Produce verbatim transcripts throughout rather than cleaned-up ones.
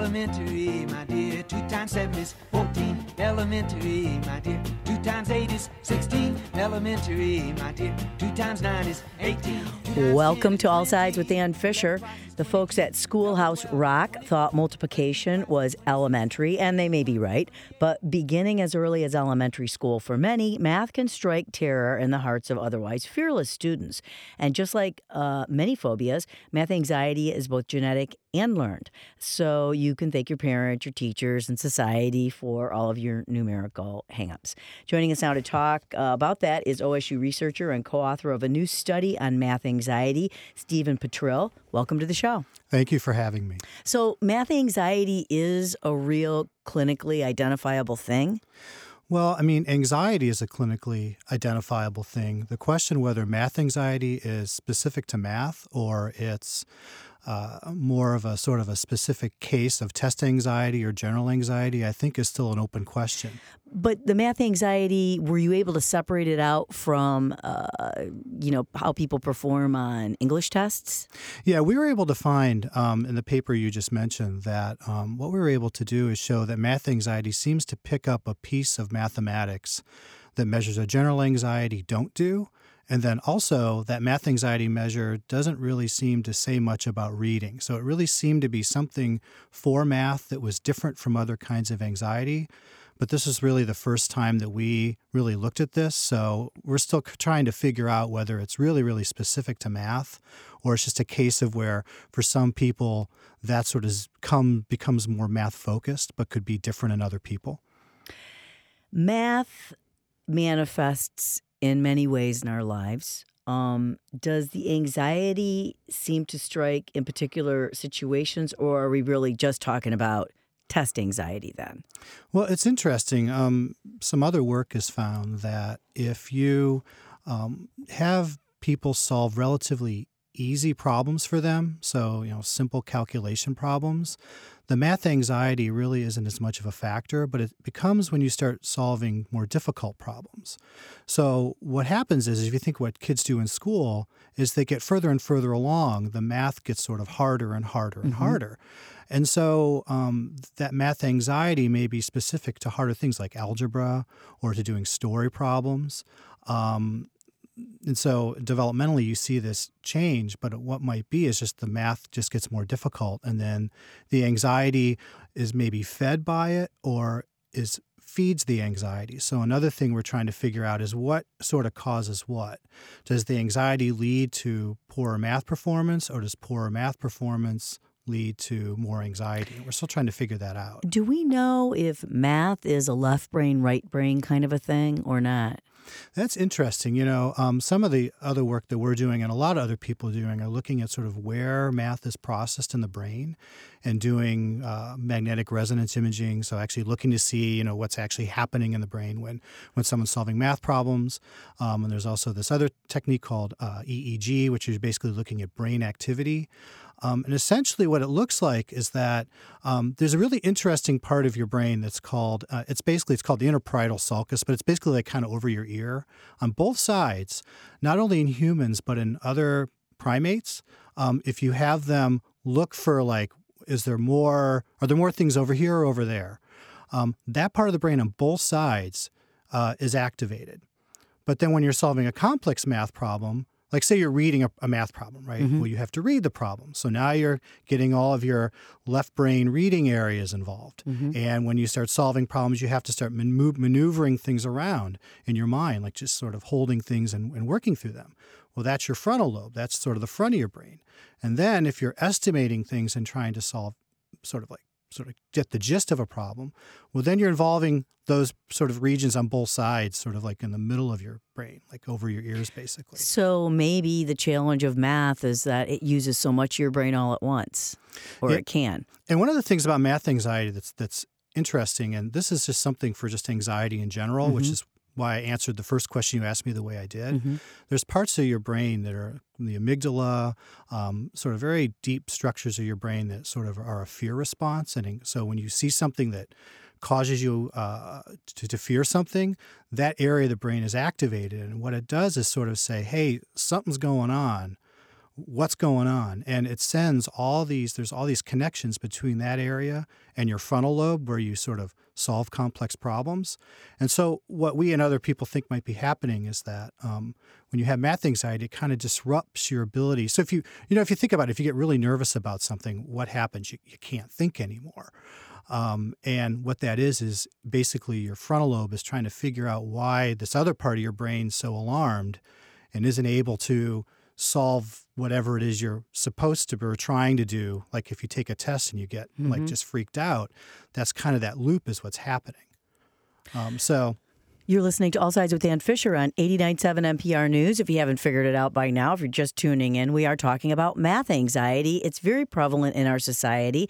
elementary, my dear. Two times seven is fourteen. Elementary, my dear. Two times eight is sixteen. Elementary, my dear. Two times nine is eighteen. Welcome to All Sides with Dan Fisher. The folks at Schoolhouse Rock thought multiplication was elementary, and they may be right. But beginning as early as elementary school, for many, math can strike terror in the hearts of otherwise fearless students. And just like uh, many phobias, math anxiety is both genetic and learned. So you can thank your parents, your teachers, and society for all of your numerical hangups. Joining us now to talk uh, about that is O S U researcher and co-author of a new study on math anxiety, Stephen Petrill. Welcome to the show. Thank you for having me. So math anxiety is a real clinically identifiable thing? Well, I mean, anxiety is a clinically identifiable thing. The question whether math anxiety is specific to math or it's uh, more of a sort of a specific case of test anxiety or general anxiety, I think is still an open question. But the math anxiety, were you able to separate it out from, uh, you know, how people perform on English tests? Yeah, we were able to find um, in the paper you just mentioned that um, what we were able to do is show that math anxiety seems to pick up a piece of mathematics that measures of general anxiety don't do. And then also that math anxiety measure doesn't really seem to say much about reading. So it really seemed to be something for math that was different from other kinds of anxiety. But this is really the first time that we really looked at this. So we're still trying to figure out whether it's really, really specific to math or it's just a case of where for some people that sort of come becomes more math focused but could be different in other people. Math manifests in many ways in our lives. Um, does the anxiety seem to strike in particular situations, or are we really just talking about test anxiety then? Well, it's interesting. Um, some other work has found that if you um, have people solve relatively easy problems for them, so, you know, simple calculation problems, the math anxiety really isn't as much of a factor, but it becomes when you start solving more difficult problems. So what happens is, if you think what kids do in school, is they get further and further along, the math gets sort of harder and harder and mm-hmm. harder. And so um, that math anxiety may be specific to harder things like algebra or to doing story problems. Um, And so developmentally, you see this change, but what might be is just the math just gets more difficult. And then the anxiety is maybe fed by it or is feeds the anxiety. So another thing we're trying to figure out is what sort of causes what. Does the anxiety lead to poorer math performance, or does poorer math performance lead to more anxiety? We're still trying to figure that out. Do we know if math is a left brain, right brain kind of a thing or not? That's interesting. You know, um, some of the other work that we're doing and a lot of other people are doing are looking at sort of where math is processed in the brain and doing uh, magnetic resonance imaging. So actually looking to see, you know, what's actually happening in the brain when, when someone's solving math problems. Um, and there's also this other technique called uh, E E G, which is basically looking at brain activity. Um, and essentially what it looks like is that um, there's a really interesting part of your brain that's called, uh, it's basically, it's called the interparietal sulcus, but it's basically like kind of over your ear on both sides, not only in humans, but in other primates. Um, if you have them look for like, is there more, are there more things over here or over there? Um, that part of the brain on both sides uh, is activated. But then when you're solving a complex math problem, like say you're reading a, a math problem, right? Mm-hmm. Well, you have to read the problem. So now you're getting all of your left brain reading areas involved. Mm-hmm. And when you start solving problems, you have to start man- maneuvering things around in your mind, like just sort of holding things and, and working through them. Well, that's your frontal lobe. That's sort of the front of your brain. And then if you're estimating things and trying to solve sort of like sort of get the gist of a problem, well, then you're involving those sort of regions on both sides, sort of like in the middle of your brain, like over your ears, basically. So maybe the challenge of math is that it uses so much of your brain all at once, or yeah. it can. And one of the things about math anxiety that's that's interesting, and this is just something for just anxiety in general, mm-hmm. which is why I answered the first question you asked me the way I did. Mm-hmm. There's parts of your brain that are the amygdala, um, sort of very deep structures of your brain that sort of are a fear response. And so when you see something that causes you uh, to, to fear something, that area of the brain is activated. And what it does is sort of say, hey, something's going on. what's going on, and it sends all these, there's all these connections between that area and your frontal lobe where you sort of solve complex problems. And so what we and other people think might be happening is that um, when you have math anxiety, it kind of disrupts your ability. So if you, you know, if you think about it, if you get really nervous about something, what happens? You, you can't think anymore. Um, and what that is, is basically your frontal lobe is trying to figure out why this other part of your brain's so alarmed and isn't able to solve whatever it is you're supposed to be or trying to do. Like if you take a test and you get mm-hmm. like just freaked out, that's kind of that loop is what's happening. Um, so You're listening to All Sides with Dan Fisher on eighty-nine point seven N P R News. If you haven't figured it out by now, if you're just tuning in, we are talking about math anxiety. It's very prevalent in our society.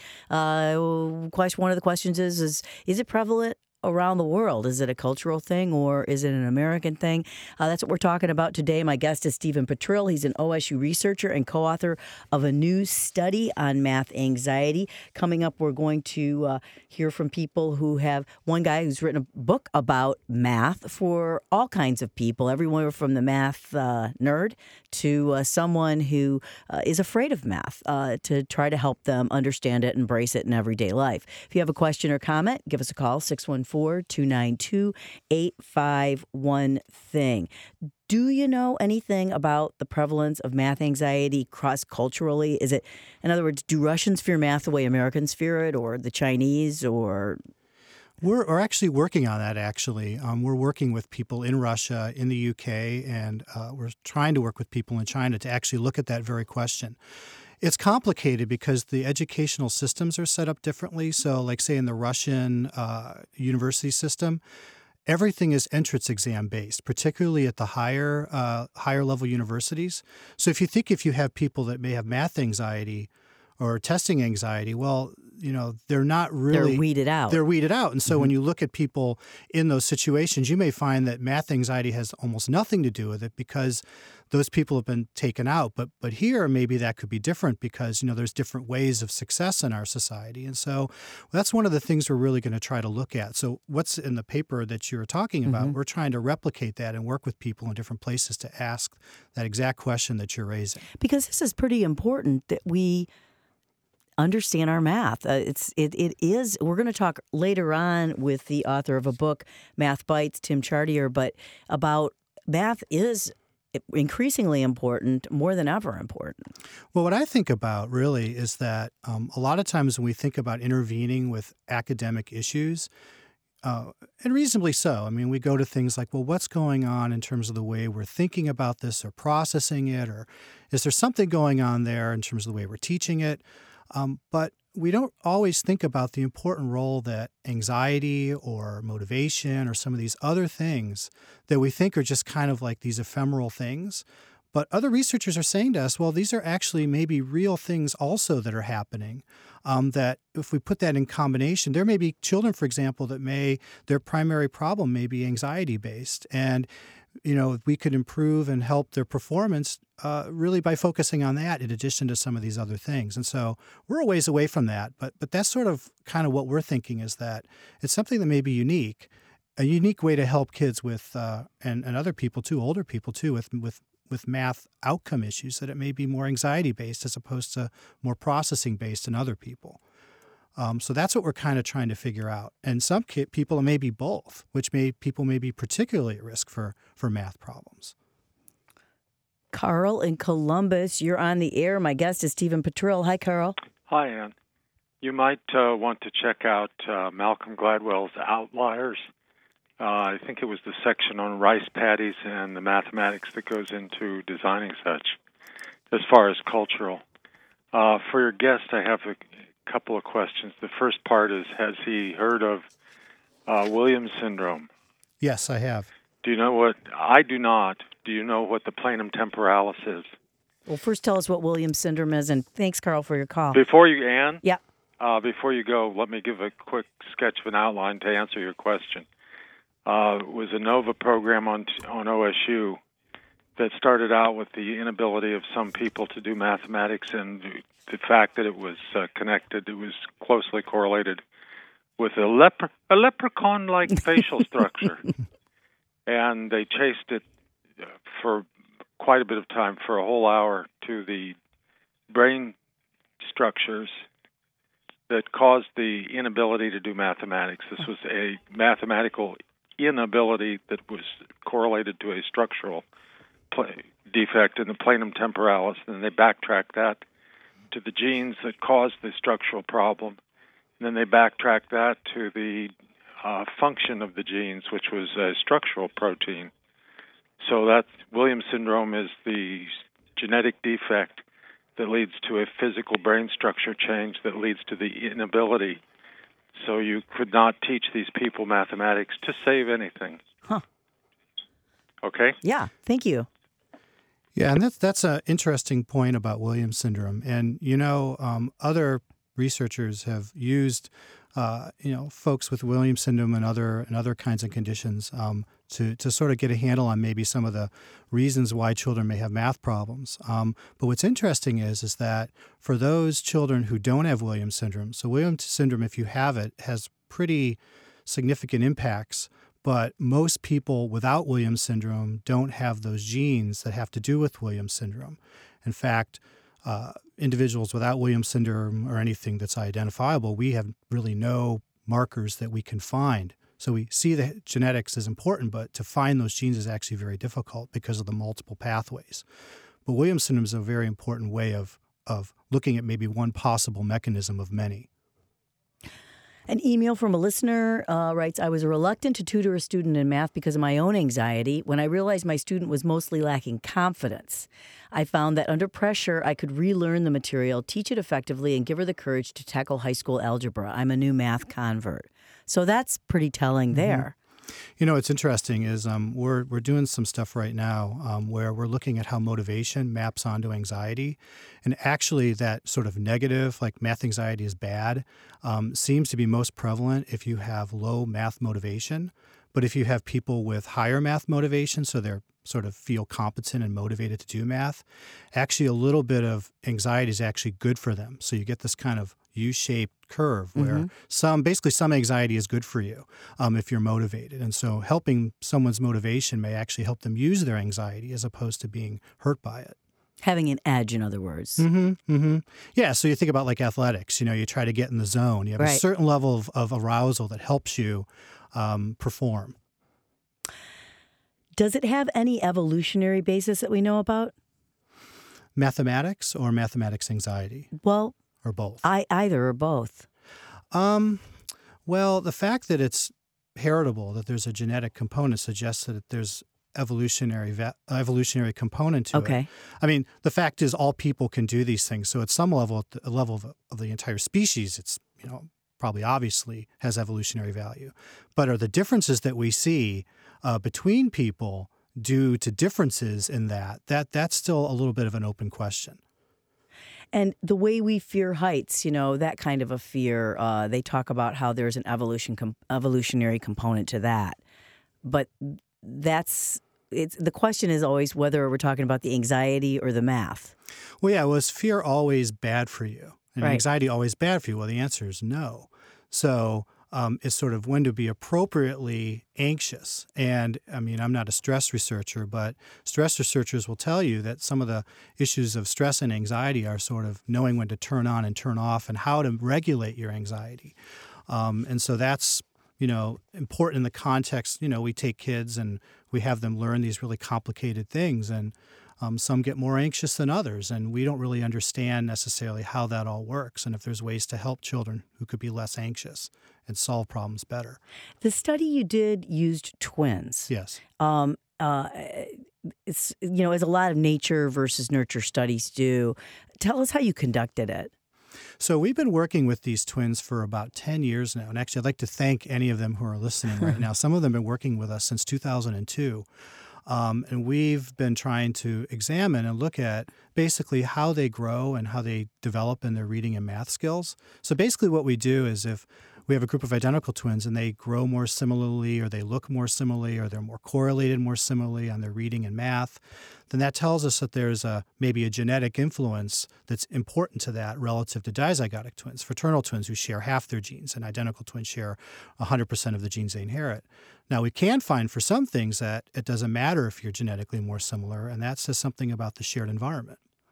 Uh, question, one of the questions is, is, is it prevalent around the world? Is it a cultural thing or is it an American thing? Uh, that's what we're talking about today. My guest is Stephen Pettrill. He's an O S U researcher and co-author of a new study on math anxiety. Coming up, we're going to uh, hear from people who have, one guy who's written a book about math for all kinds of people, everywhere from the math uh, nerd to uh, someone who uh, is afraid of math, uh, to try to help them understand it, embrace it in everyday life. If you have a question or comment, give us a call, six one four, two nine two, eight five one thing. Do you know anything about the prevalence of math anxiety cross-culturally? Is it, in other words, do Russians fear math the way Americans fear it, or the Chinese, or... We're, we're actually working on that, actually. Um, we're working with people in Russia, in the U K, and uh, we're trying to work with people in China to actually look at that very question. It's complicated because the educational systems are set up differently. So, like, say, in the Russian uh, university system, everything is entrance exam based, particularly at the higher uh, higher level universities. So if you think if you have people that may have math anxiety or testing anxiety, well, you know, they're not really... They're weeded out. They're weeded out. And so mm-hmm. when you look at people in those situations, you may find that math anxiety has almost nothing to do with it because those people have been taken out. But but here, maybe that could be different because, you know, there's different ways of success in our society. And so well, that's one of the things we're really going to try to look at. So what's in the paper that you were talking about, mm-hmm. we're trying to replicate that and work with people in different places to ask that exact question that you're raising. Because this is pretty important that we understand our math. Uh, it's it it is. We're going to talk later on with the author of a book, Math Bites, Tim Chartier, but about math is increasingly important, more than ever important. Well, what I think about really is that um, a lot of times when we think about intervening with academic issues, uh, and reasonably so, I mean, we go to things like, well, what's going on in terms of the way we're thinking about this or processing it, or is there something going on there in terms of the way we're teaching it? Um, but we don't always think about the important role that anxiety or motivation or some of these other things that we think are just kind of like these ephemeral things. But other researchers are saying to us, well, these are actually maybe real things also that are happening, um, that if we put that in combination, there may be children, for example, that may, their primary problem may be anxiety-based. And you know, we could improve and help their performance uh, really by focusing on that in addition to some of these other things. And so we're a ways away from that, but but that's sort of kind of what we're thinking is that it's something that may be unique, a unique way to help kids with, uh, and, and other people too, older people too, with, with, with math outcome issues, that it may be more anxiety-based as opposed to more processing-based in other people. Um, so that's what we're kind of trying to figure out. And some ki- people, it may be both, which may people may be particularly at risk for, for math problems. Carl in Columbus, you're on the air. My guest is Stephen Pettrill. Hi, Carl. Hi, Ann. You might uh, want to check out uh, Malcolm Gladwell's Outliers. Uh, I think it was the section on rice paddies and the mathematics that goes into designing such, as far as cultural. Uh, for your guest, I have a couple of questions. The first part is, has he heard of uh, Williams syndrome? Yes, I have. Do you know what? I do not. Do you know what the planum temporalis is? Well, first tell us what Williams syndrome is, and thanks, Carl, for your call. Before you, Ann? Yeah. Uh, before you go, let me give a quick sketch of an outline to answer your question. Uh, it was a NOVA program on on O S U that started out with the inability of some people to do mathematics and the fact that it was uh, connected, it was closely correlated with a, lepre- a leprechaun-like facial structure. And they chased it for quite a bit of time, for a whole hour, to the brain structures that caused the inability to do mathematics. This was a mathematical inability that was correlated to a structural pl- defect in the planum temporalis, and they backtracked that to the genes that caused the structural problem, and then they backtracked that to the uh, function of the genes, which was a structural protein. So that Williams syndrome is the genetic defect that leads to a physical brain structure change that leads to the inability. So you could not teach these people mathematics to save anything. Huh. Okay? Yeah, thank you. Yeah, and that's that's an interesting point about Williams syndrome. And, you know, um, other researchers have used, uh, you know, folks with Williams syndrome and other and other kinds of conditions um, to, to sort of get a handle on maybe some of the reasons why children may have math problems. Um, but what's interesting is, is that for those children who don't have Williams syndrome, so Williams syndrome, if you have it, has pretty significant impacts. But most people without Williams syndrome don't have those genes that have to do with Williams syndrome. In fact, uh, individuals without Williams syndrome or anything that's identifiable, we have really no markers that we can find. So we see that genetics is important, but to find those genes is actually very difficult because of the multiple pathways. But Williams syndrome is a very important way of, of looking at maybe one possible mechanism of many. An email from a listener uh, writes, I was reluctant to tutor a student in math because of my own anxiety. When I realized my student was mostly lacking confidence, I found that under pressure, I could relearn the material, teach it effectively, and give her the courage to tackle high school algebra. I'm a new math convert. So that's pretty telling there. Mm-hmm. You know, what's interesting is um, we're we're doing some stuff right now um, where we're looking at how motivation maps onto anxiety. And actually that sort of negative, like math anxiety is bad, um, seems to be most prevalent if you have low math motivation. But if you have people with higher math motivation, so they're sort of feel competent and motivated to do math, actually a little bit of anxiety is actually good for them. So you get this kind of U-shaped curve where mm-hmm. some, basically some anxiety is good for you um, if you're motivated. And so helping someone's motivation may actually help them use their anxiety as opposed to being hurt by it. Having an edge, in other words. Mm-hmm, mm-hmm. Yeah, so you think about like athletics, you know, you try to get in the zone. You have right. a certain level of, of arousal that helps you um, perform. Does it have any evolutionary basis that we know about? Mathematics or mathematics anxiety? Well, or both? I, either or both. Um, well, the fact that it's heritable, that there's a genetic component, suggests that there's evolutionary va- evolutionary component to okay. it. I mean, the fact is all people can do these things. So at some level, at the level of, of the entire species, it's, you know, probably obviously has evolutionary value. But are the differences that we see uh, between people due to differences in that, that that's still a little bit of an open question. And the way we fear heights, you know, that kind of a fear, uh, they talk about how there's an evolution com- evolutionary component to that. But that's, it's the question is always whether we're talking about the anxiety or the math. Well, yeah, was fear always bad for you? And right. anxiety always bad for you? Well, the answer is no. So um, it's sort of when to be appropriately anxious. And I mean, I'm not a stress researcher, but stress researchers will tell you that some of the issues of stress and anxiety are sort of knowing when to turn on and turn off and how to regulate your anxiety. Um, and so that's, you know, important in the context, you know, we take kids and we have them learn these really complicated things, and um, some get more anxious than others, and we don't really understand necessarily how that all works and if there's ways to help children who could be less anxious and solve problems better. The study you did used twins. Yes. Um, uh, it's, you know, as a lot of nature versus nurture studies do. Tell us how you conducted it. So we've been working with these twins for about ten years now. And actually, I'd like to thank any of them who are listening right now. Some of them have been working with us since two thousand two. Um, and we've been trying to examine and look at basically how they grow and how they develop in their reading and math skills. So basically what we do is if we have a group of identical twins and they grow more similarly, or they look more similarly, or they're more correlated more similarly on their reading and math, then that tells us that there's a maybe a genetic influence that's important to that relative to dizygotic twins, fraternal twins who share half their genes, and identical twins share one hundred percent of the genes they inherit. Now, we can find for some things that it doesn't matter if you're genetically more similar, and that says something about the shared environment.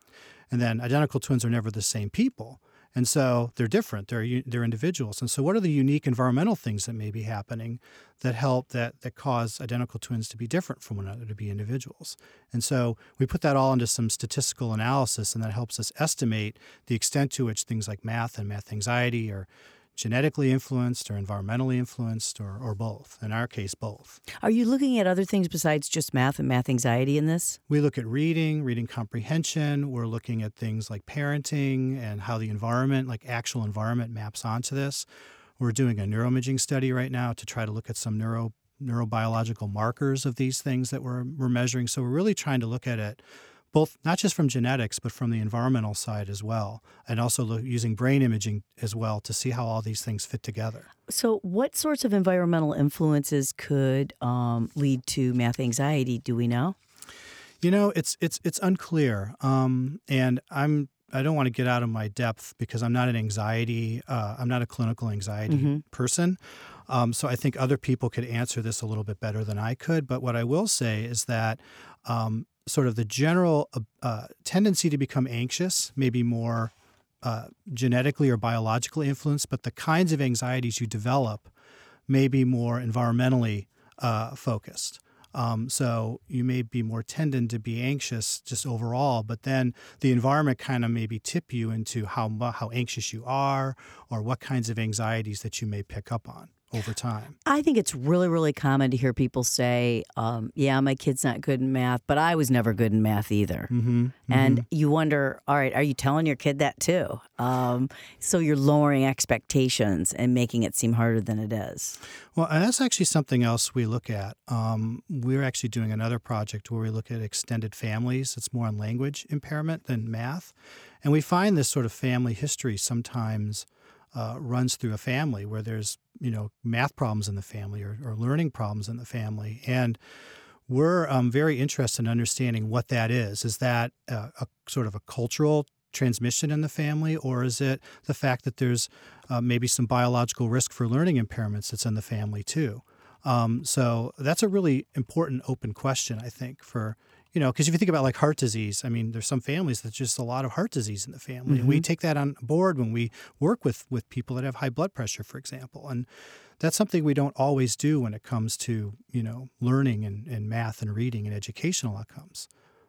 And then identical twins are never the same people. And so they're different. They're they're individuals. And so what are the unique environmental things that may be happening that help, that, that cause identical twins to be different from one another, to be individuals? And so we put that all into some statistical analysis, and that helps us estimate the extent to which things like math and math anxiety are genetically influenced or environmentally influenced, or, or both. In our case, both. Are you looking at other things besides just math and math anxiety in this? We look at reading, reading comprehension. We're looking at things like parenting and how the environment, like actual environment, maps onto this. We're doing a neuroimaging study right now to try to look at some neuro neurobiological markers of these things that we're, we're measuring. So we're really trying to look at it both, not just from genetics, but from the environmental side as well, and also look, using brain imaging as well to see how all these things fit together. So what sorts of environmental influences could um, lead to math anxiety? Do we know? You know, it's it's it's unclear, um, and I'm I don't want to get out of my depth because I'm not an anxiety, uh, I'm not a clinical anxiety mm-hmm. person. Um, so I think other people could answer this a little bit better than I could. But what I will say is that um, sort of the general uh, tendency to become anxious may be more uh, genetically or biologically influenced, but the kinds of anxieties you develop may be more environmentally uh, focused. Um, so you may be more tended to be anxious just overall, but then the environment kind of maybe tip you into how how anxious you are or what kinds of anxieties that you may pick up on over time. I think it's really, really common to hear people say, um, yeah, my kid's not good in math, but I was never good in math either. Mm-hmm, and mm-hmm. you wonder, all right, are you telling your kid that too? Um, so you're lowering expectations and making it seem harder than it is. Well, and that's actually something else we look at. Um, we're actually doing another project where we look at extended families. It's more on language impairment than math. And we find this sort of family history sometimes uh, runs through a family where there's, you know, math problems in the family or, or learning problems in the family. And we're um, very interested in understanding what that is. Is that uh, a sort of a cultural transmission in the family, or is it the fact that there's uh, maybe some biological risk for learning impairments that's in the family too? Um, so that's a really important open question, I think, for, you know, because if you think about like heart disease, I mean, there's some families that's just a lot of heart disease in the family. Mm-hmm. And we take that on board when we work with, with people that have high blood pressure, for example. And that's something we don't always do when it comes to, you know, learning and, and math and reading and educational outcomes.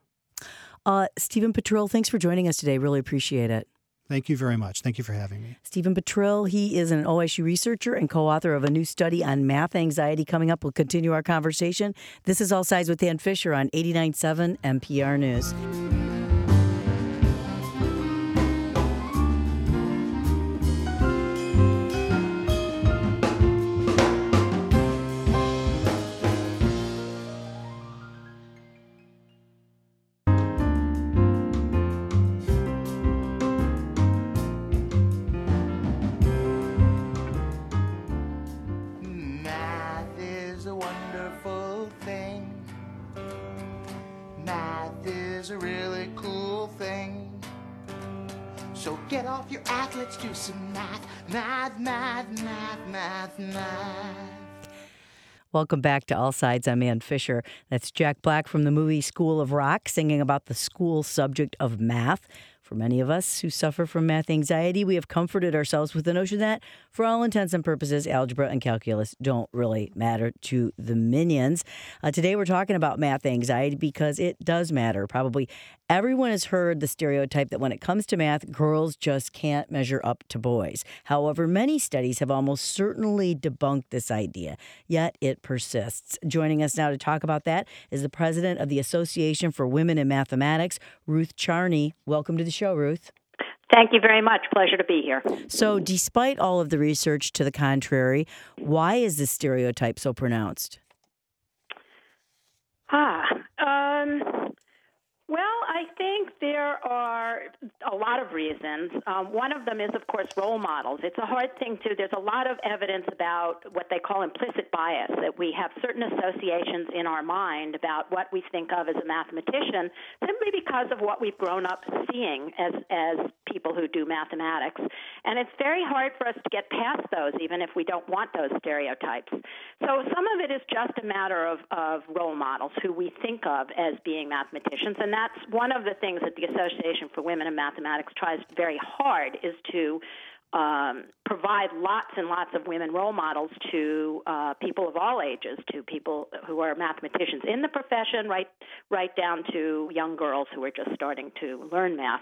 Uh, Stephen Pettrill, thanks for joining us today. Really appreciate it. Thank you very much. Thank you for having me. Stephen Pettrill, he is an O S U researcher and co-author of a new study on math anxiety. Coming up, we'll continue our conversation. This is All Sides with Dan Fisher on eighty-nine point seven N P R News. Let's do some math, math, math, math, math, math. Welcome back to All Sides. I'm Ann Fisher. That's Jack Black from the movie School of Rock singing about the school subject of math. For many of us who suffer from math anxiety, we have comforted ourselves with the notion that, for all intents and purposes, algebra and calculus don't really matter to the minions. Uh, today we're talking about math anxiety because it does matter. Probably everyone has heard the stereotype that when it comes to math, girls just can't measure up to boys. However, many studies have almost certainly debunked this idea, yet it persists. Joining us now to talk about that is the president of the Association for Women in Mathematics, Ruth Charney. Welcome to the show, Ruth. Thank you very much. Pleasure to be here. So despite all of the research to the contrary, why is this stereotype so pronounced? Ah, um, well, I think there are a lot of reasons. Um, one of them is, of course, role models. It's a hard thing to, there's a lot of evidence about what they call implicit bias, that we have certain associations in our mind about what we think of as a mathematician, simply because of what we've grown up seeing as, as people who do mathematics. And it's very hard for us to get past those, even if we don't want those stereotypes. So some of it is just a matter of, of role models who we think of as being mathematicians, and that's one of the things that the Association for Women in Mathematics tries very hard is to um, provide lots and lots of women role models to uh, people of all ages, to people who are mathematicians in the profession, right, right down to young girls who are just starting to learn math.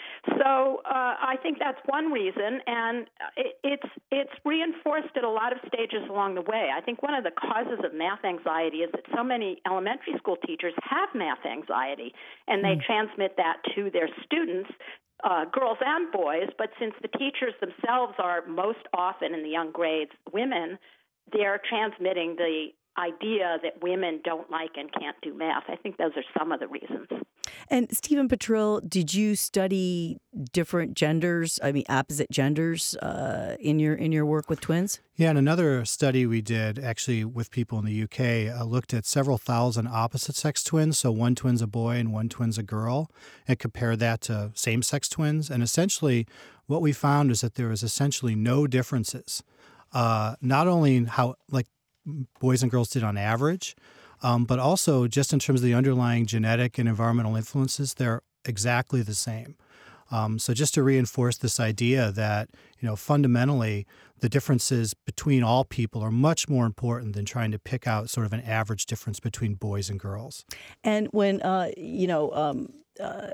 So uh, I think that's one reason, and it, it's it's reinforced at a lot of stages along the way. I think one of the causes of math anxiety is that so many elementary school teachers have math anxiety, and they mm. transmit that to their students, uh, girls and boys. But since the teachers themselves are most often in the young grades women, they're transmitting the idea that women don't like and can't do math. I think those are some of the reasons. And Stephen Petrill, did you study different genders, I mean opposite genders, uh, in your in your work with twins? Yeah, and another study we did actually with people in the U K uh, looked at several thousand opposite-sex twins, so one twin's a boy and one twin's a girl, and compared that to same-sex twins. And essentially what we found is that there was essentially no differences, uh, not only in how, like, boys and girls did on average, um, but also just in terms of the underlying genetic and environmental influences, they're exactly the same. Um, so just to reinforce this idea that, you know, fundamentally the differences between all people are much more important than trying to pick out sort of an average difference between boys and girls. And when, uh, you know, um, uh,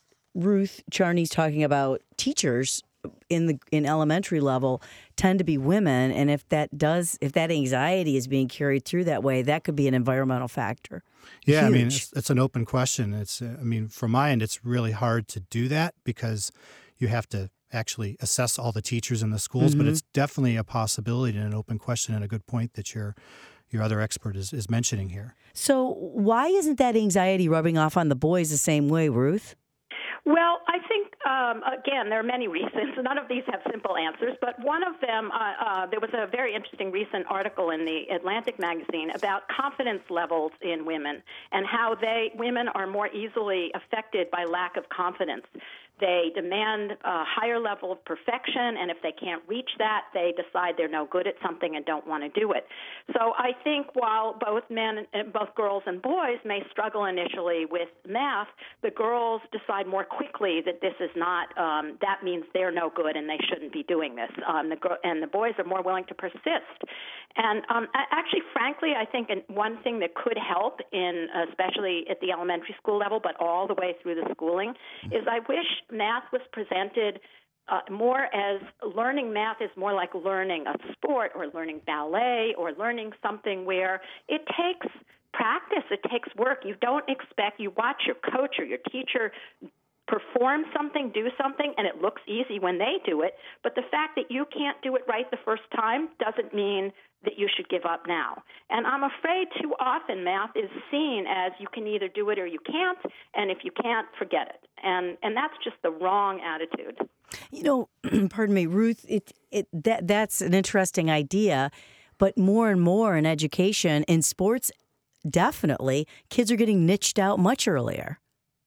Ruth Charney's talking about teachers in the in elementary level tend to be women, and if that does if that anxiety is being carried through that way, that could be an environmental factor. Yeah, Huge. I mean it's, it's an open question. It's uh, I mean from my end, it's really hard to do that because you have to actually assess all the teachers in the schools, mm-hmm. but it's definitely a possibility and an open question and a good point that your your other expert is, is mentioning here. So why isn't that anxiety rubbing off on the boys the same way, Ruth? Well, I think, um, again, there are many reasons. None of these have simple answers, but one of them, uh, uh, there was a very interesting recent article in the Atlantic magazine about confidence levels in women and how they women are more easily affected by lack of confidence. They demand a higher level of perfection, and if they can't reach that, they decide they're no good at something and don't want to do it. So I think while both men, both girls and boys may struggle initially with math, the girls decide more quickly that this is not, um, that means they're no good and they shouldn't be doing this. Um, the gr- and the boys are more willing to persist. And um, actually, frankly, I think one thing that could help, in especially at the elementary school level, but all the way through the schooling, is I wish math was presented uh, more as learning math is more like learning a sport or learning ballet or learning something where it takes practice, it takes work. You don't expect, you watch your coach or your teacher perform something, do something, and it looks easy when they do it, but the fact that you can't do it right the first time doesn't mean that you should give up now. And I'm afraid too often math is seen as you can either do it or you can't, and if you can't, forget it. And and that's just the wrong attitude. You know, pardon me, Ruth, it it that that's an interesting idea, but more and more in education, in sports, definitely, kids are getting niched out much earlier.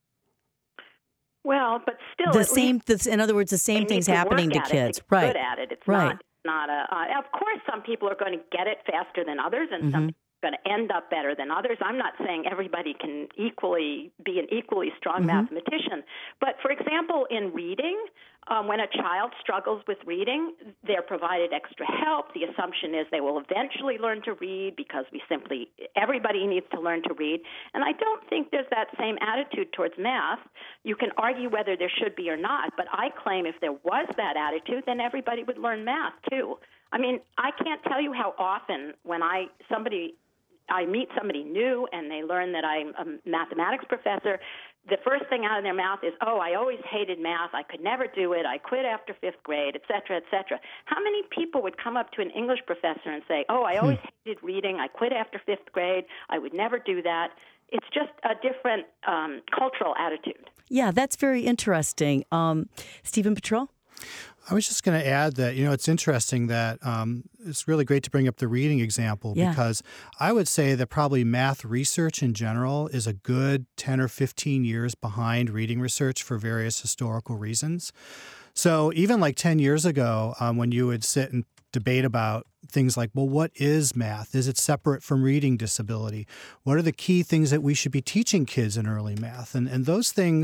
Well, but still, the same. The, in other words, the same thing's to happening to kids. It, to right. Good at it. It's right. not. Not a. Uh, of course, some people are going to get it faster than others, and mm-hmm. some people are going to end up better than others. I'm not saying everybody can equally be an equally strong mm-hmm. mathematician, but for example, in reading, um, when a child struggles with reading, they're provided extra help. The assumption is they will eventually learn to read because we simply everybody needs to learn to read. And I don't think there's that same attitude towards math. You can argue whether there should be or not, but I claim if there was that attitude, then everybody would learn math too. I mean, I can't tell you how often when I somebody I meet somebody new and they learn that I'm a mathematics professor, the first thing out of their mouth is, oh, I always hated math. I could never do it. I quit after fifth grade, et cetera, et cetera. How many people would come up to an English professor and say, oh, I always hmm. hated reading. I quit after fifth grade. I would never do that. It's just a different um, cultural attitude. Yeah, that's very interesting. Um, Stephen Petrill? I was just going to add that, you know, it's interesting that um, it's really great to bring up the reading example yeah. because I would say that probably math research in general is a good ten or fifteen years behind reading research for various historical reasons. So even like ten years ago, um, when you would sit and debate about things like, well, what is math? Is it separate from reading disability? What are the key things that we should be teaching kids in early math? And, and those things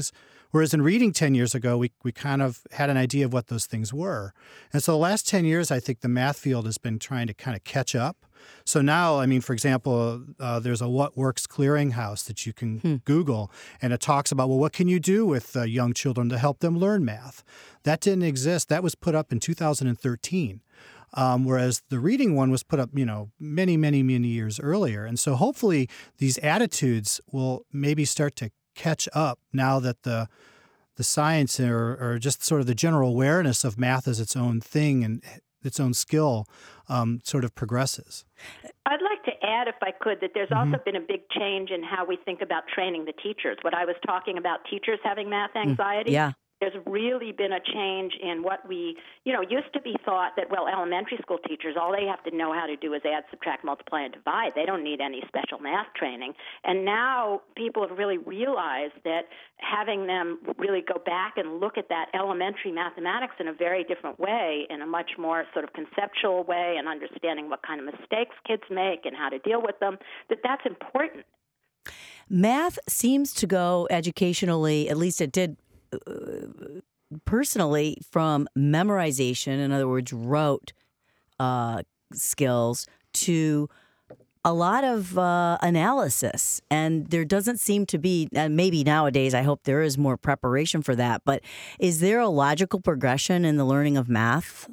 Whereas in reading ten years ago, we, we kind of had an idea of what those things were. And so the last ten years, I think the math field has been trying to kind of catch up. So now, I mean, for example, uh, there's a What Works clearinghouse that you can hmm. Google, and it talks about, well, what can you do with uh, young children to help them learn math? That didn't exist. That was put up in two thousand thirteen. Um, whereas the reading one was put up, you know, many, many, many years earlier. And so hopefully these attitudes will maybe start to catch up now that the the science or, or just sort of the general awareness of math as its own thing and its own skill um, sort of progresses. I'd like to add, if I could, that there's mm-hmm. also been a big change in how we think about training the teachers. What I was talking about, teachers having math anxiety. Mm, yeah. There's really been a change in what we, you know, used to be thought that, well, elementary school teachers, all they have to know how to do is add, subtract, multiply, and divide. They don't need any special math training. And now people have really realized that having them really go back and look at that elementary mathematics in a very different way, in a much more sort of conceptual way, and understanding what kind of mistakes kids make and how to deal with them, that that's important. Math seems to go educationally, at least it did personally, from memorization, in other words, rote uh, skills, to a lot of uh, analysis. And there doesn't seem to be, and maybe nowadays I hope there is more preparation for that, but is there a logical progression in the learning of math?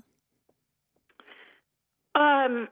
Um.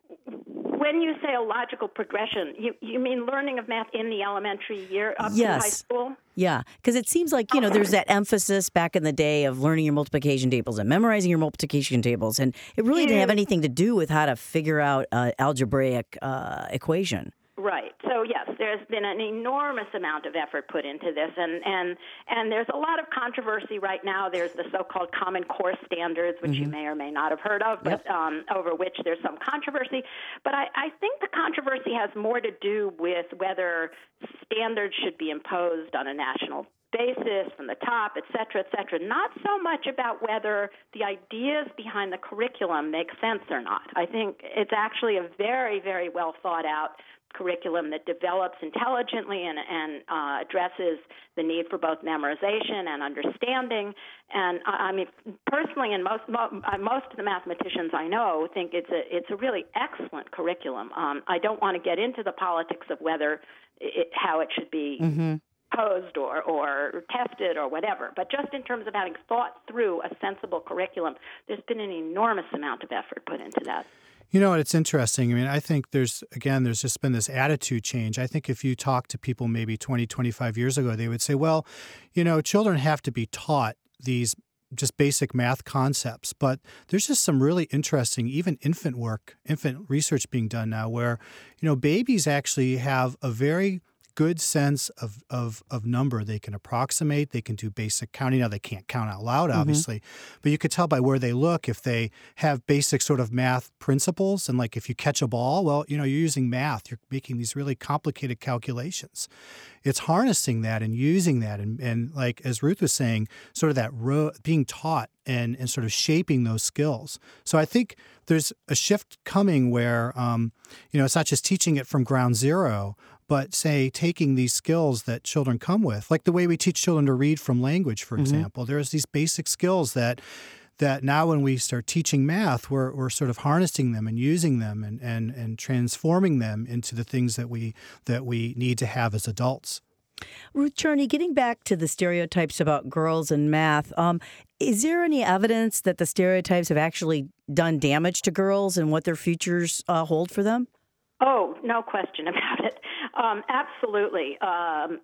When you say a logical progression, you, you mean learning of math in the elementary year up yes. to high school? Yeah, because it seems like, you know, there's that emphasis back in the day of learning your multiplication tables and memorizing your multiplication tables, and it really didn't have anything to do with how to figure out an algebraic uh, equation. Right. So, yes, there's been an enormous amount of effort put into this, and, and, and there's a lot of controversy right now. There's the so-called Common Core standards, which mm-hmm. you may or may not have heard of, but yep. um, over which there's some controversy. But I, I think the controversy has more to do with whether standards should be imposed on a national basis from the top, et cetera, et cetera, not so much about whether the ideas behind the curriculum make sense or not. I think it's actually a very, very well thought out curriculum that develops intelligently and, and uh, addresses the need for both memorization and understanding. And I, I mean, personally, and most mo- most of the mathematicians I know think it's a it's a really excellent curriculum. Um, I don't want to get into the politics of whether it, how it should be mm-hmm. posed or, or tested or whatever, but just in terms of having thought through a sensible curriculum, there's been an enormous amount of effort put into that. You know, it's interesting. I mean, I think there's, again, there's just been this attitude change. I think if you talk to people maybe twenty, twenty-five years ago, they would say, well, you know, children have to be taught these just basic math concepts. But there's just some really interesting, even infant work, infant research being done now where, you know, babies actually have a very good sense of, of, of number. They can approximate. They can do basic counting. Now, they can't count out loud, obviously, mm-hmm. but you could tell by where they look if they have basic sort of math principles. And like if you catch a ball, well, you know, you're using math. You're making these really complicated calculations. It's harnessing that and using that. And, and like, as Ruth was saying, sort of that ro- being taught and, and sort of shaping those skills. So I think there's a shift coming where, um, you know, it's not just teaching it from ground zero, but say taking these skills that children come with, like the way we teach children to read from language, for mm-hmm. example. There's these basic skills that that now when we start teaching math, we're we're sort of harnessing them and using them and, and, and transforming them into the things that we that we need to have as adults. Ruth Cherney, getting back to the stereotypes about girls and math, um, is there any evidence that the stereotypes have actually done damage to girls and what their futures uh, hold for them? Oh, no question about it. Um, absolutely. Um,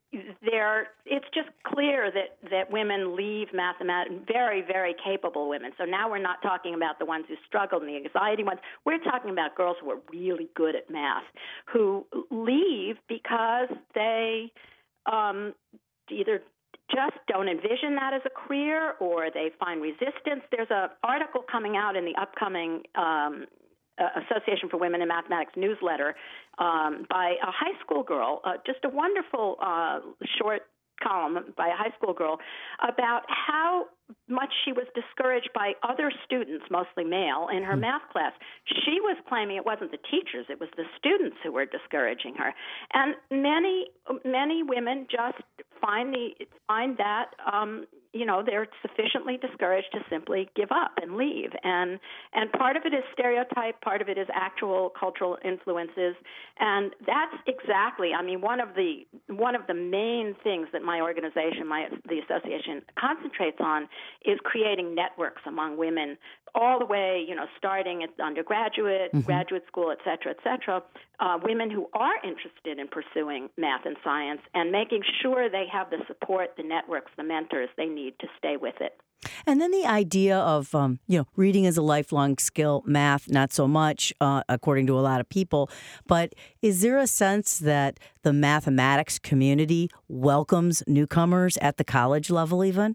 there, it's just clear that, that women leave mathematics, very, very capable women. So now we're not talking about the ones who struggled and the anxiety ones. We're talking about girls who are really good at math, who leave because they um, either just don't envision that as a career or they find resistance. There's an article coming out in the upcoming um Uh, Association for Women in Mathematics newsletter um, by a high school girl, uh, just a wonderful uh, short column by a high school girl about how much she was discouraged by other students, mostly male, in her mm. math class. She was claiming it wasn't the teachers, it was the students who were discouraging her. And many, many women just find the find that um, you know they're sufficiently discouraged to simply give up and leave. And and part of it is stereotype, part of it is actual cultural influences, and that's exactly. I mean, one of the one of the main things that my organization, my the association, concentrates on is creating networks among women, all the way, you know, starting at undergraduate, mm-hmm. graduate school, et cetera, et cetera, uh, women who are interested in pursuing math and science, and making sure they have the support, the networks, the mentors they need to stay with it. And then the idea of, um, you know, reading as a lifelong skill, math, not so much, uh, according to a lot of people. But is there a sense that the mathematics community welcomes newcomers at the college level even?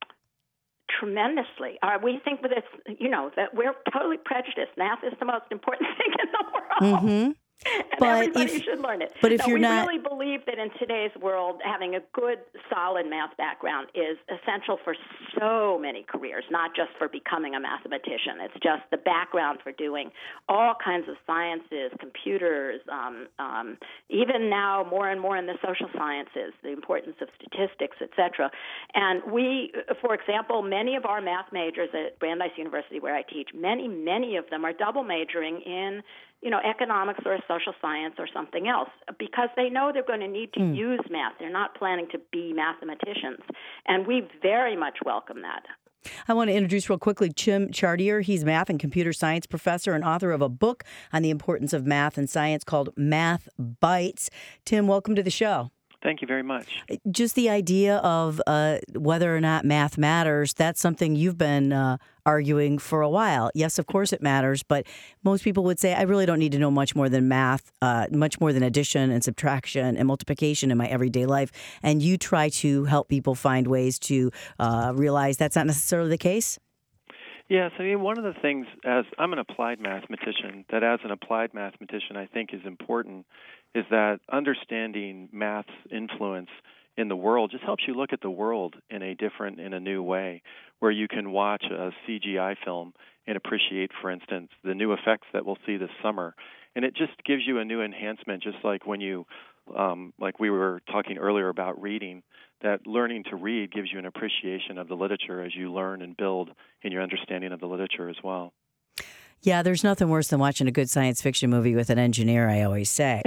Tremendously. Uh, we think that it's, you know, that we're totally prejudiced. Math is the most important thing in the world. Mm-hmm. And but everybody if, should learn it. But if no, you're we not, really believe that in today's world, having a good, solid math background is essential for so many careers, not just for becoming a mathematician. It's just the background for doing all kinds of sciences, computers, um, um, even now more and more in the social sciences, the importance of statistics, et cetera. And we, for example, many of our math majors at Brandeis University, where I teach, many, many of them are double majoring in you know, economics or a social science or something else, because they know they're going to need to mm. use math. They're not planning to be mathematicians. And we very much welcome that. I want to introduce real quickly Tim Chartier. He's math and computer science professor and author of a book on the importance of math and science called Math Bites. Tim, welcome to the show. Thank you very much. Just the idea of uh, whether or not math matters, that's something you've been uh, arguing for a while. Yes, of course it matters, but most people would say, I really don't need to know much more than math, uh, much more than addition and subtraction and multiplication in my everyday life. And you try to help people find ways to uh, realize that's not necessarily the case? Yes, I mean, one of the things, as I'm an applied mathematician, that as an applied mathematician I think is important is that understanding math's influence in the world just helps you look at the world in a different, in a new way, where you can watch a C G I film and appreciate, for instance, the new effects that we'll see this summer. And it just gives you a new enhancement, just like when you, um, like we were talking earlier about reading, that learning to read gives you an appreciation of the literature as you learn and build in your understanding of the literature as well. Yeah, there's nothing worse than watching a good science fiction movie with an engineer, I always say.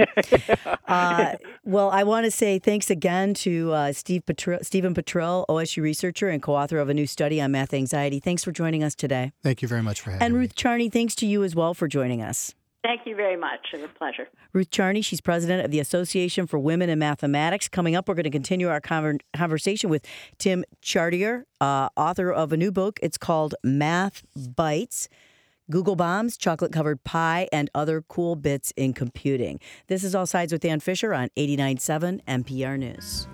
uh, well, I want to say thanks again to uh, Steve Petr- Stephen Petrell, O S U researcher and co-author of a new study on math anxiety. Thanks for joining us today. Thank you very much for having and me. And Ruth Charney, thanks to you as well for joining us. Thank you very much. It was a pleasure. Ruth Charney, she's president of the Association for Women in Mathematics. Coming up, we're going to continue our conver- conversation with Tim Chartier, uh, author of a new book. It's called Math Bites: Google Bombs, Chocolate-Covered Pie, and Other Cool Bits in Computing. This is All Sides with Dan Fisher on eighty-nine point seven N P R News.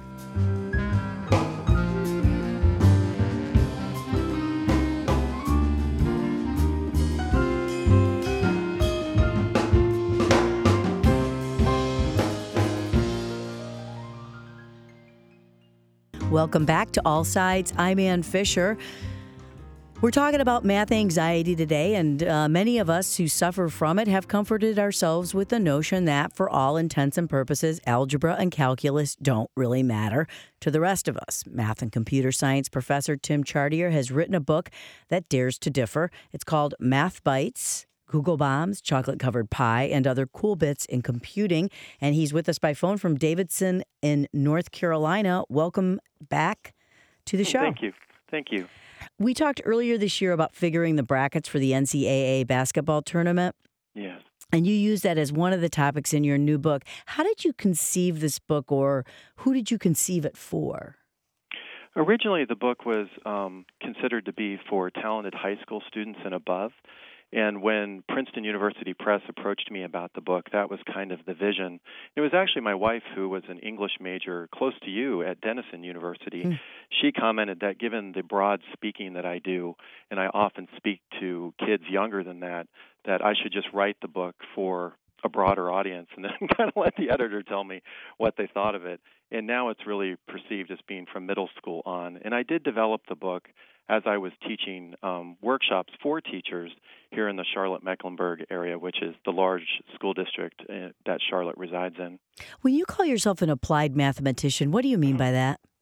Welcome back to All Sides. I'm Ann Fisher. We're talking about math anxiety today, and uh, many of us who suffer from it have comforted ourselves with the notion that, for all intents and purposes, algebra and calculus don't really matter to the rest of us. Math and computer science professor Tim Chartier has written a book that dares to differ. It's called Math Bites: Google Bombs, Chocolate-Covered Pie, and Other Cool Bits in Computing. And he's with us by phone from Davidson in North Carolina. Welcome back to the show. Thank you. Thank you. We talked earlier this year about figuring the brackets for the N C double A basketball tournament. Yes. And you used that as one of the topics in your new book. How did you conceive this book, or who did you conceive it for? Originally, the book was um, considered to be for talented high school students and above. And when Princeton University Press approached me about the book, that was kind of the vision. It was actually my wife, who was an English major close to you at Denison University. Mm. She commented that given the broad speaking that I do, and I often speak to kids younger than that, that I should just write the book for a broader audience and then kind of let the editor tell me what they thought of it. And now it's really perceived as being from middle school on. And I did develop the book as I was teaching um, workshops for teachers here in the Charlotte-Mecklenburg area, which is the large school district uh, that Charlotte resides in. When you call yourself an applied mathematician, what do you mean by that?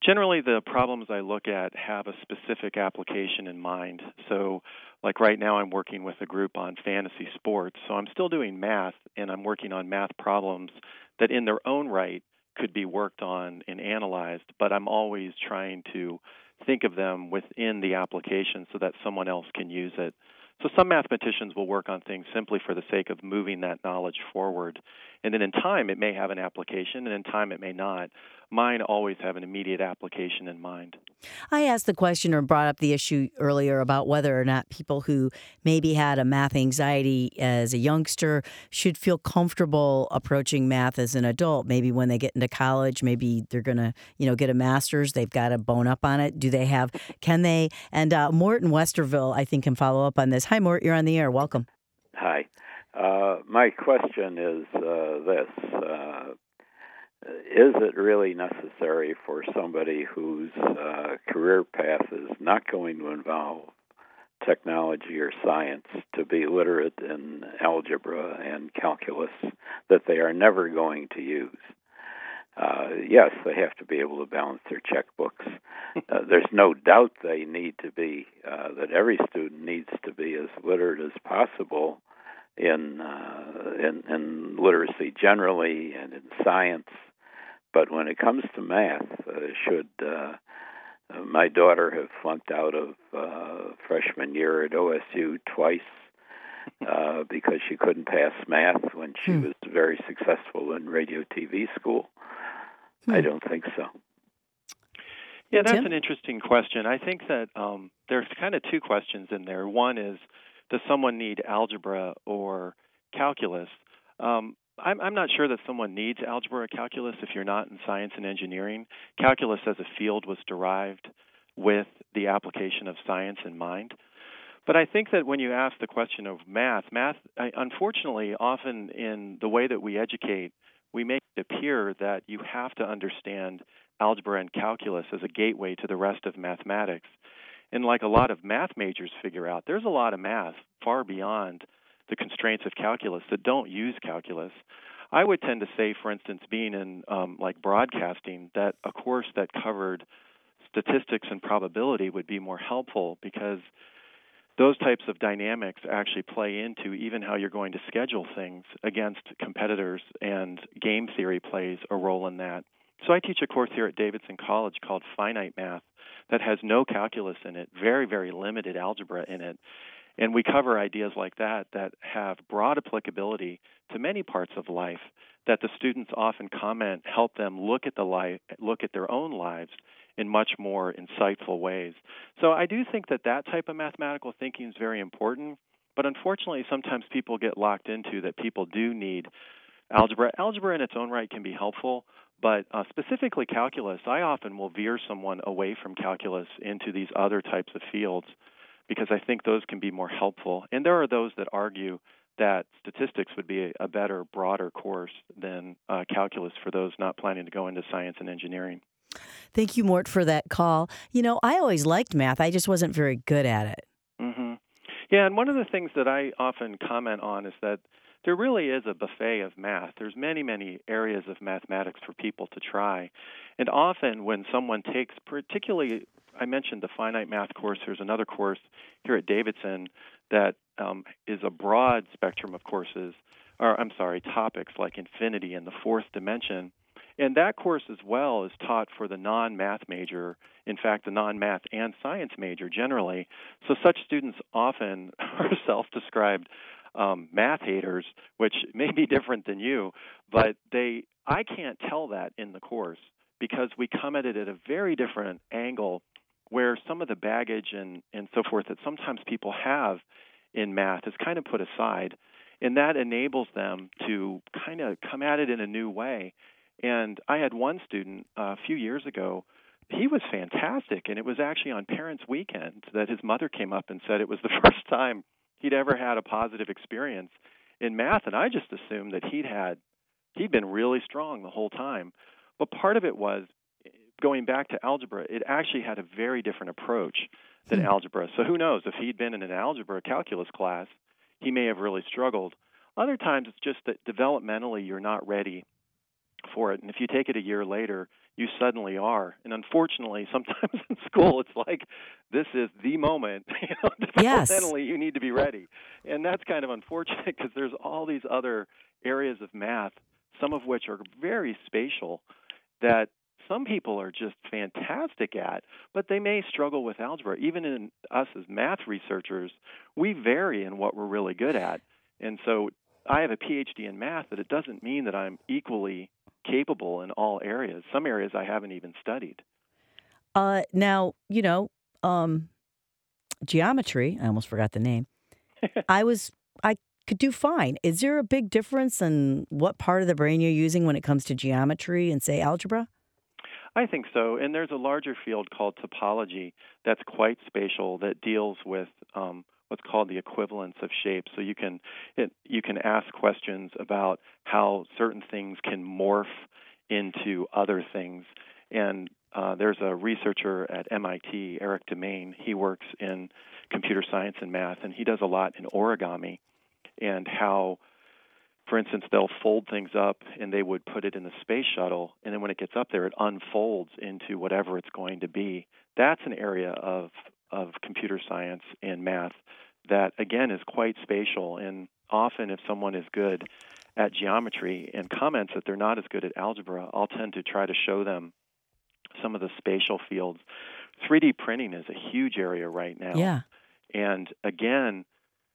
Generally, the problems I look at have a specific application in mind. So, like right now, I'm working with a group on fantasy sports. So I'm still doing math, and I'm working on math problems that in their own right could be worked on and analyzed, but I'm always trying to think of them within the application so that someone else can use it. So some mathematicians will work on things simply for the sake of moving that knowledge forward. And then in time, it may have an application, and in time, it may not. Mine always have an immediate application in mind. I asked the question or brought up the issue earlier about whether or not people who maybe had a math anxiety as a youngster should feel comfortable approaching math as an adult. Maybe when they get into college, maybe they're going to, you know, get a master's. They've got to bone up on it. Do they have, can they? And uh, Mort in Westerville, I think, can follow up on this. Hi, Mort, you're on the air. Welcome. Hi. Uh, my question is uh, this. Uh, Is it really necessary for somebody whose uh, career path is not going to involve technology or science to be literate in algebra and calculus that they are never going to use? Uh, yes, they have to be able to balance their checkbooks. Uh, there's no doubt they need to be, uh, that every student needs to be as literate as possible in, uh, in, in literacy generally and in science. But when it comes to math, uh, should uh, uh, my daughter have flunked out of uh, freshman year at O S U twice uh, because she couldn't pass math when she hmm. was very successful in radio T V school? Hmm. I don't think so. Yeah, that's Tim? an interesting question. I think that um, there's kind of two questions in there. One is, does someone need algebra or calculus? Um, I'm, I'm not sure that someone needs algebra or calculus if you're not in science and engineering. Calculus as a field was derived with the application of science in mind. But I think that when you ask the question of math, math, I, unfortunately, often in the way that we educate, we make it appear that you have to understand algebra and calculus as a gateway to the rest of mathematics. And like a lot of math majors figure out, there's a lot of math far beyond the constraints of calculus that don't use calculus. I would tend to say, for instance, being in um, like broadcasting, that a course that covered statistics and probability would be more helpful because those types of dynamics actually play into even how you're going to schedule things against competitors, and game theory plays a role in that. So I teach a course here at Davidson College called Finite Math that has no calculus in it, very, very limited algebra in it. And we cover ideas like that that have broad applicability to many parts of life that the students often comment help them look at the life, look at their own lives in much more insightful ways. So I do think that that type of mathematical thinking is very important, but unfortunately sometimes people get locked into that people do need algebra. Algebra in its own right can be helpful, but uh, specifically calculus, I often will veer someone away from calculus into these other types of fields because I think those can be more helpful. And there are those that argue that statistics would be a, a better, broader course than uh, calculus for those not planning to go into science and engineering. Thank you, Mort, for that call. You know, I always liked math. I just wasn't very good at it. Mm-hmm. Yeah, and one of the things that I often comment on is that there really is a buffet of math. There's many, many areas of mathematics for people to try. And often when someone takes, particularly, I mentioned the finite math course, there's another course here at Davidson that um, is a broad spectrum of courses, or I'm sorry, topics like infinity and the fourth dimension. And that course as well is taught for the non-math major, in fact, the non-math and science major generally. So such students often are self-described um, math haters, which may be different than you, but they I can't tell that in the course because we come at it at a very different angle where some of the baggage and, and so forth that sometimes people have in math is kind of put aside, and that enables them to kind of come at it in a new way. And I had one student uh, a few years ago, he was fantastic, and it was actually on Parents' Weekend that his mother came up and said it was the first time he'd ever had a positive experience in math, and I just assumed that he'd had, he'd been really strong the whole time. But part of it was, going back to algebra, it actually had a very different approach than hmm. algebra. So who knows, if he'd been in an algebra calculus class, he may have really struggled. Other times it's just that developmentally you're not ready for it. And if you take it a year later, you suddenly are. And unfortunately, sometimes in school, it's like, this is the moment. You know, developmentally, Yes. you need to be ready. And that's kind of unfortunate because there's all these other areas of math, some of which are very spatial, that some people are just fantastic at, but they may struggle with algebra. Even in us as math researchers, we vary in what we're really good at. And so I have a P H D in math, but it doesn't mean that I'm equally capable in all areas. Some areas I haven't even studied. Uh, now, you know, um, geometry, I almost forgot the name. I was, I could do fine. Is there a big difference in what part of the brain you're using when it comes to geometry and, say, algebra? I think so. And there's a larger field called topology that's quite spatial that deals with um, what's called the equivalence of shapes. So you can it, you can ask questions about how certain things can morph into other things. And uh, there's a researcher at M I T, Eric Demain. He works in computer science and math, and he does a lot in origami and how, for instance, they'll fold things up and they would put it in the space shuttle, and then when it gets up there, it unfolds into whatever it's going to be. That's an area of of computer science and math that, again, is quite spatial. And often if someone is good at geometry and comments that they're not as good at algebra, I'll tend to try to show them some of the spatial fields. three D printing is a huge area right now. Yeah. And again,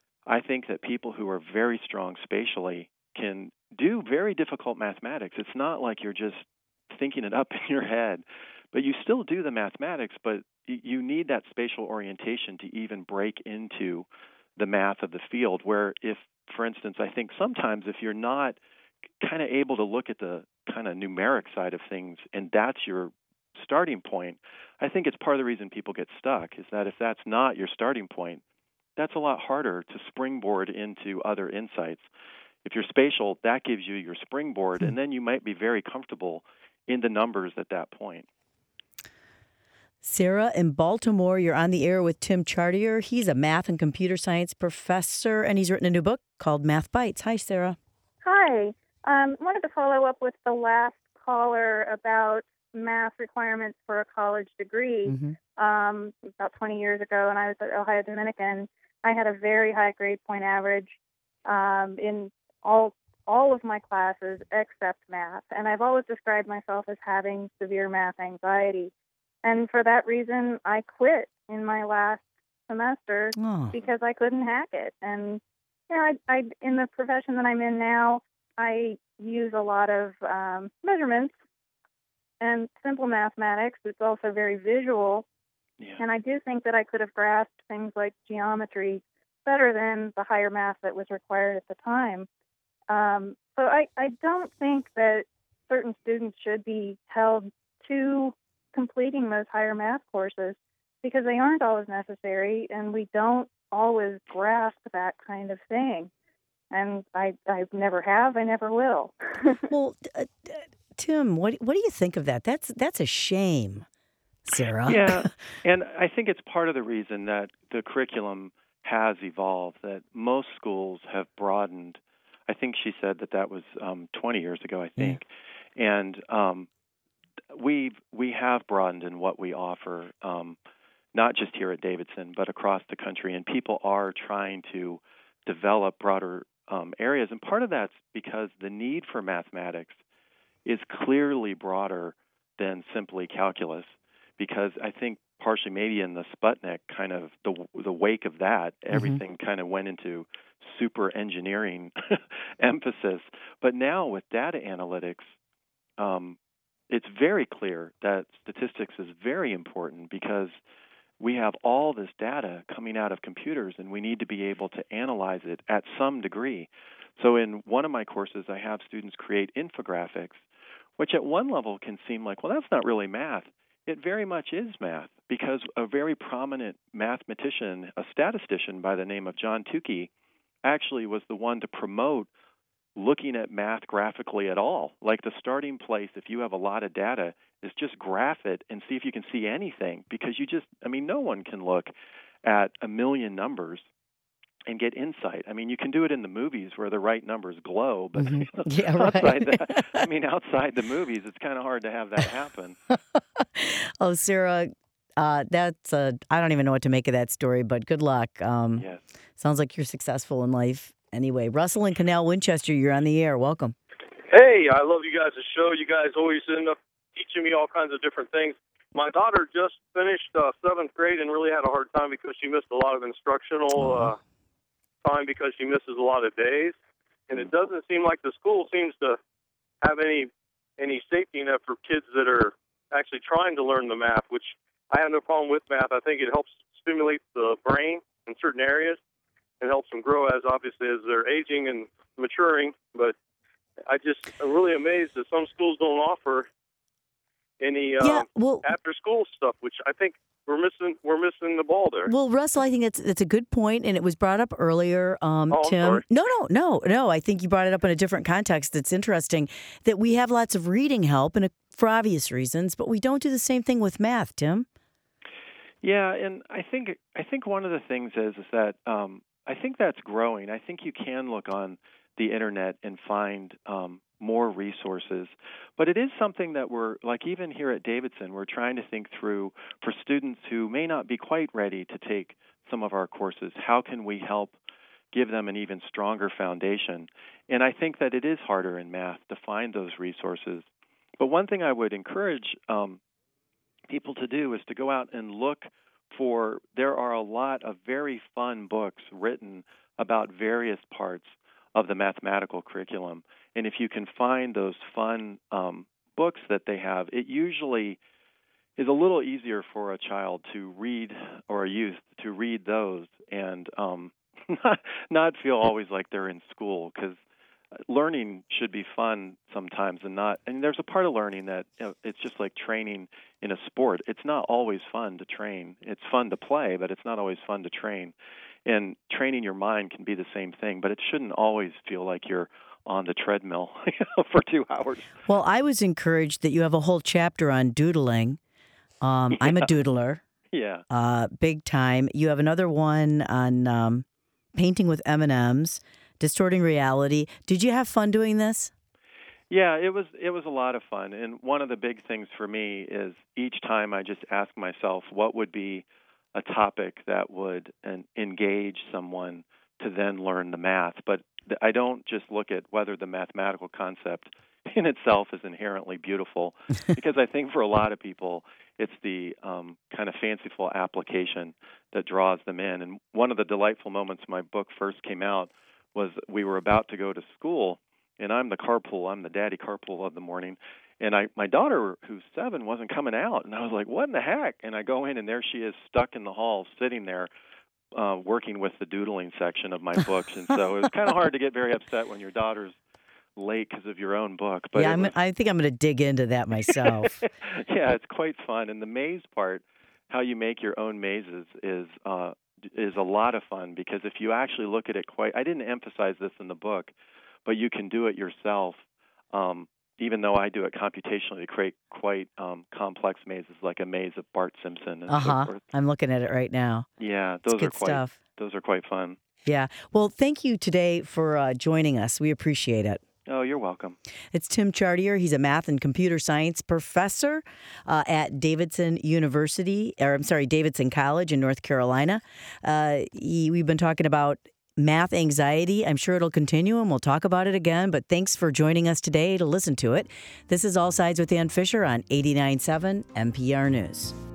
I think that people who are very strong spatially can do very difficult mathematics. It's not like you're just thinking it up in your head, but you still do the mathematics, but you need that spatial orientation to even break into the math of the field, where if, for instance, I think sometimes if you're not kind of able to look at the kind of numeric side of things and that's your starting point, I think it's part of the reason people get stuck is that if that's not your starting point, that's a lot harder to springboard into other insights. If you're spatial, that gives you your springboard, and then you might be very comfortable in the numbers at that point. Sarah in Baltimore, you're on the air with Tim Chartier. He's a math and computer science professor, and he's written a new book called Math Bites. Hi, Sarah. Hi. Um, wanted to follow up with the last caller about math requirements for a college degree. Mm-hmm. Um, about twenty years ago, when I was at Ohio Dominican, I had a very high grade point average um, in all all of my classes except math. And I've always described myself as having severe math anxiety. And for that reason, I quit in my last semester Oh. because I couldn't hack it. And you know, I, I in the profession that I'm in now, I use a lot of um, measurements and simple mathematics. It's also very visual. Yeah. And I do think that I could have grasped things like geometry better than the higher math that was required at the time. Um, so I, I don't think that certain students should be held to completing those higher math courses because they aren't always necessary, and we don't always grasp that kind of thing. And I, I never have, I never will. Well, uh, uh, Tim, what what do you think of that? That's that's a shame, Sarah. Yeah, and I think it's part of the reason that the curriculum has evolved, that most schools have broadened. I think she said that that was um, twenty years ago, I think. Yeah. And um, we we have broadened in what we offer, um, not just here at Davidson, but across the country. And people are trying to develop broader um, areas. And part of that's because the need for mathematics is clearly broader than simply calculus. Because I think partially maybe in the Sputnik kind of the the wake of that, everything mm-hmm. kind of went into super engineering emphasis. But now with data analytics, um, it's very clear that statistics is very important because we have all this data coming out of computers and we need to be able to analyze it at some degree. So in one of my courses, I have students create infographics, which at one level can seem like, well, that's not really math. It very much is math because a very prominent mathematician, a statistician by the name of John Tukey, actually was the one to promote looking at math graphically at all. Like the starting place, if you have a lot of data, is just graph it and see if you can see anything because you just, I mean, no one can look at a million numbers and get insight. I mean, you can do it in the movies where the right numbers glow, but Mm-hmm. you know, Yeah, right. outside the, I mean, outside the movies, it's kind of hard to have that happen. Oh, Sarah, uh, that's a, I don't even know what to make of that story, but good luck. Um, Yes. Sounds like you're successful in life. Anyway, Russell and Canal Winchester, you're on the air. Welcome. Hey, I love you guys' show. You guys always end up teaching me all kinds of different things. My daughter just finished uh, seventh grade and really had a hard time because she missed a lot of instructional uh, time because she misses a lot of days. And it doesn't seem like the school seems to have any any safety net for kids that are actually trying to learn the math, which I have no problem with math. I think it helps stimulate the brain in certain areas. It helps them grow as obviously as they're aging and maturing. But I just am really amazed that some schools don't offer any uh, Yeah, well- after-school stuff, which I think we're missing. We're missing the ball there. Well, Russell, I think that's that's a good point, and it was brought up earlier. Um, Oh, I'm Tim, sorry. no, no, no, no. I think you brought it up in a different context. It's interesting that we have lots of reading help, and for obvious reasons, but we don't do the same thing with math. Tim. Yeah, and I think I think one of the things is is that um, I think that's growing. I think you can look on the internet and find um, more resources, but it is something that we're like even here at Davidson, we're trying to think through for students who may not be quite ready to take some of our courses. How can we help give them an even stronger foundation? And I think that it is harder in math to find those resources. But one thing I would encourage um, people to do is to go out and look for, there are a lot of very fun books written about various parts of the mathematical curriculum. And if you can find those fun um, books that they have, it usually is a little easier for a child to read or a youth to read those and um, not, not feel always like they're in school, because learning should be fun sometimes and not, and there's a part of learning that, you know, it's just like training in a sport. It's not always fun to train. It's fun to play, but it's not always fun to train. And training your mind can be the same thing, but it shouldn't always feel like you're on the treadmill for two hours. Well, I was encouraged that you have a whole chapter on doodling. Um, Yeah. I'm a doodler, Yeah. uh, big time. You have another one on um, painting with M and M's, distorting reality. Did you have fun doing this? Yeah, it was it was a lot of fun. And one of the big things for me is each time I just ask myself what would be a topic that would en- engage someone to then learn the math. But th- I don't just look at whether the mathematical concept in itself is inherently beautiful, because I think for a lot of people it's the um, kind of fanciful application that draws them in. And one of the delightful moments my book first came out was we were about to go to school, and I'm the carpool, I'm the daddy carpool of the morning, and I my daughter, who's seven, wasn't coming out, and I was like, what in the heck? And I go in, and there she is stuck in the hall, sitting there, uh, working with the doodling section of my books. And so it was kind of hard to get very upset when your daughter's late because of your own book. But yeah, it I'm, was, I think I'm going to dig into that myself. yeah, it's quite fun. And the maze part, how you make your own mazes, is uh, is a lot of fun, because if you actually look at it quite, I didn't emphasize this in the book, but you can do it yourself, um, even though I do it computationally to create quite um, complex mazes, like a maze of Bart Simpson and Uh-huh. so forth. I'm looking at it right now. Yeah, It's those are good quite stuff. those are quite fun. Yeah. Well, thank you today for uh, joining us. We appreciate it. Oh, you're welcome. It's Tim Chartier. He's a math and computer science professor uh, at Davidson University, or I'm sorry, Davidson College in North Carolina. Uh, he, we've been talking about math anxiety. I'm sure it'll continue, and we'll talk about it again. But thanks for joining us today to listen to it. This is All Sides with Ann Fisher on eighty-nine point seven N P R News.